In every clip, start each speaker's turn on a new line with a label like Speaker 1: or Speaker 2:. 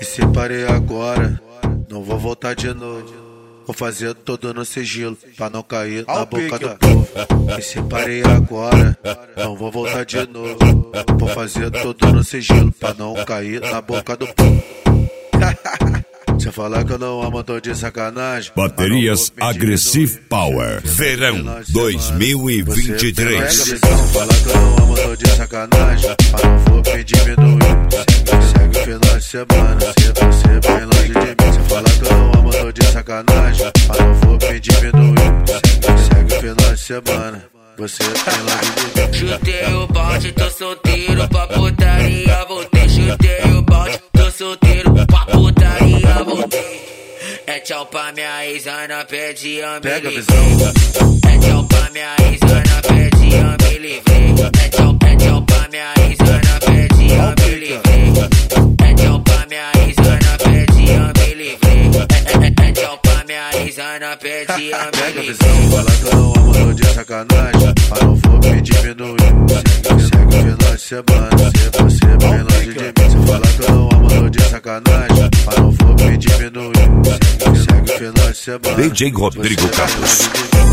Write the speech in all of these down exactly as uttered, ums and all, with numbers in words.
Speaker 1: Me separei agora, não vou voltar de novo. Vou fazer tudo no sigilo, pra não cair na boca do povo. Me separei agora, não vou voltar de novo. Vou fazer tudo no sigilo, pra não cair na boca do povo. Se falar que eu não amo, tô de sacanagem.
Speaker 2: Baterias Aggressive Power, verão dois mil e vinte e três.
Speaker 1: Se falar que eu não amo, tô de sacanagem. Mas não vou me diminuir. Segue o final de semana, se você bem longe de mim. Se falar que eu não amo, tô de sacanagem. Mas não vou me diminuir. Segue o final de semana, você bem longe de mim.
Speaker 3: Chutei o balde, tô solteiro pra putaria, voltei. Chutei o balde, tô solteiro pra putaria, voltei. É tchau pra minha ex-ana, pede a me livrei. É tchau pra minha ex-ana, pede a me livrei. É tchau, é tchau pra minha ex-ana, pede a me livrei. É tchau pra minha ex-ana, pede a me livrei. É tchau pra minha ex-ana, pede a me livrei.
Speaker 1: Falar que eu não amo, tô de sacanagem. Mas não vou me diminuir. Segue o final de semana, se você bem longe de mim. Se falar que eu não amo, tô de sacanagem. Mas não vou me diminuir. Segue o final de semana.
Speaker 2: D J Rodrigo Campos.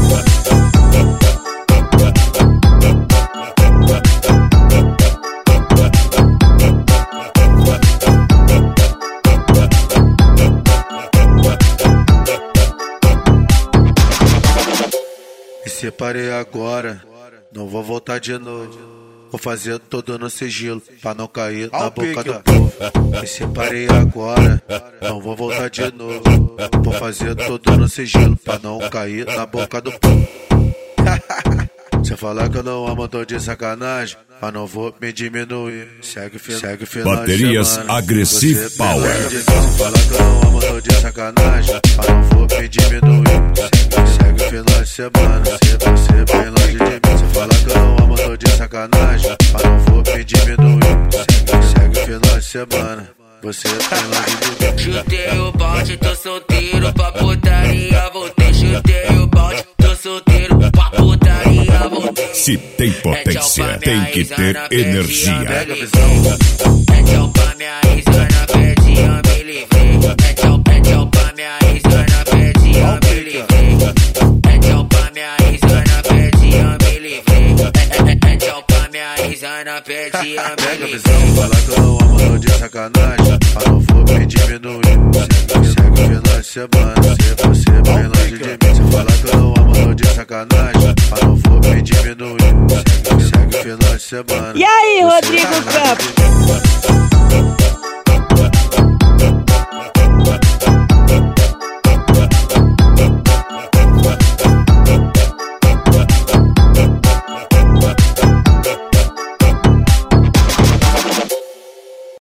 Speaker 1: Me separei agora, não vou voltar de novo. Vou fazer tudo no sigilo, pra não cair na boca do povo. Me separei agora, não vou voltar de novo. Vou fazer tudo no sigilo, pra não cair na boca do povo. Se falar que eu não amo, tô de sacanagem. Mas não vou me diminuir. Segue, segue o final
Speaker 2: Baterias
Speaker 1: de semana.
Speaker 2: Aggressive Power.
Speaker 1: Se falar que eu não amo, tô de sacanagem. Mas não vou me diminuir. Segue o final de semana, se você bem longe de mim. Se falar que eu não amo, tô de sacanagem. Mas não vou me diminuir. Segue o final de semana, você bem longe de mim.
Speaker 3: Chutei o balde, tô solteiro pra putaria, voltei. Chutei o balde, tô solteiro pra putaria, voltei.
Speaker 2: Se tem potência, tem que ter energia.
Speaker 3: É tchau pra minha ex-ana, pede a me livrei. É tchau, é tchau pra minha ex-ana, pede a me livrei. É tchau pra minha ex-ana, pede a me livrei. É tchau pra minha ex-ana, pede a me livrei.
Speaker 1: Falar que eu não amo, tô de sacanagem. Mas não vou me diminuir. Segue o final de semana, se você bem longe de mim. Se falar que eu não amo, tô de sacanagem. Mas não vou me diminuir. Segue o final de semana.
Speaker 4: E aí, Rodrigo Campos?